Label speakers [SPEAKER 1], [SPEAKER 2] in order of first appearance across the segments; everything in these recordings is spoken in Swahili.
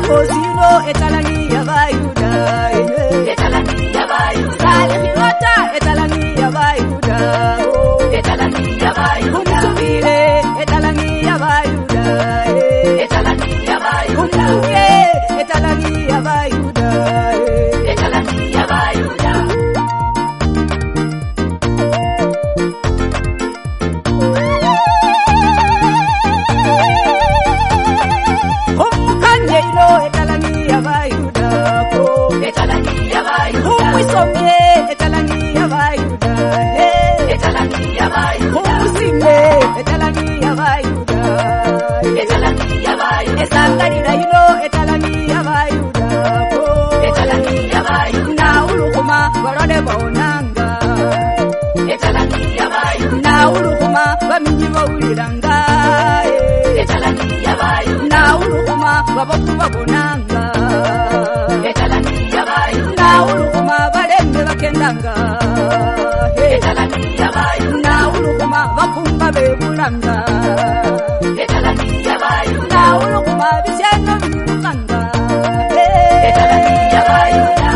[SPEAKER 1] Kosino etalani yabayuda. Etalani yabayuda. Salihirota etalani yabayuda. Etalani yabayuda. Umsubile etalani yabayuda. Etalani yabayuda. Umsuye etalani yabayuda. Etalani yabayuda. Umkanyelo etalani yabayuda. Etalani yabayuda. Umwisomye etalani yabayuda. Etalani yabayuda. Umsime etalani yabayuda. Etalani yabayuda. Esangalira hino etalani yabayuda. Etalani yabayuda. Na ulukuma barone bonanga. Etalani yabayuda. Na ulukuma baminyi bawuliranga. Etalani yabayuda. Na ulukuma babafu babonanga. Etalani yabayuda. Na ulukuma balembe bakendanga. Etalani yabayuda. Na ulukuma bakumba bebulanga. Etalani yabayuda. Na ulukuma bisyano birukanga. Etalani yabayuda.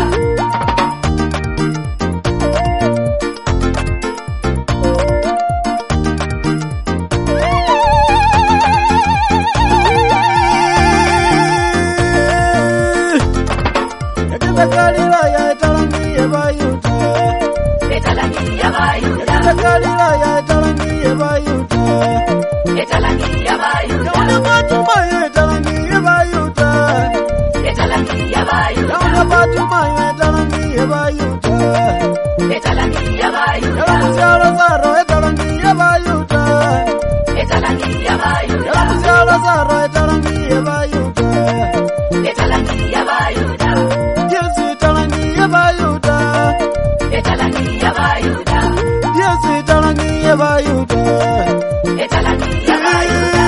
[SPEAKER 2] Kalila ya etalani yabayuda.
[SPEAKER 1] Etalani yabayuda.
[SPEAKER 2] Kalila ya etalani yabayuda.
[SPEAKER 1] Etalani yabayuda.
[SPEAKER 2] Yauna batuma ya etalani yabayuda.
[SPEAKER 1] Etalani yabayuda.
[SPEAKER 2] Yauna batuma ya etalani yabayuda.
[SPEAKER 1] Etalani yabayuda.
[SPEAKER 2] Yauna musiala zaro etalani yabayuda.
[SPEAKER 1] Etalani yabayuda.
[SPEAKER 2] Yauna musiala zaro etalani yabayuda.
[SPEAKER 1] Etalani yabayuda.
[SPEAKER 2] Yesu etalani yabayuda.
[SPEAKER 1] Etalani yabayuda.
[SPEAKER 2] Yesu etalani yabayuda.
[SPEAKER 1] Etalani yabayuda.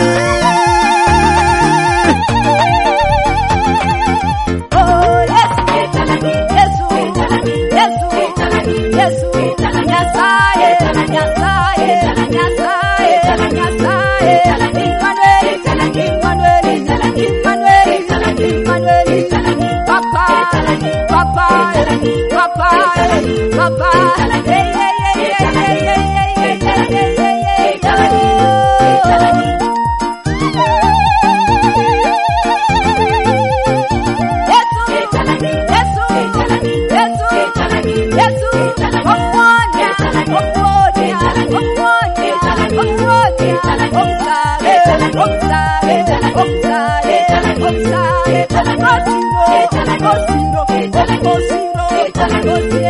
[SPEAKER 1] Oh yes, etalani Yesu, etalani Yesu, etalani Yesu, etalani Nyasaye, etalani Nyasaye, etalani Nyasaye, etalani Nyasaye, etalani Emmanuel, etalani Emmanuel, etalani Emmanuel, etalani Emmanuel, etalani Papa, etalani Papa, etalani Papa, etalani Papa, hey hey hey hey hey hey hey hey etalani, etalani. Cosino,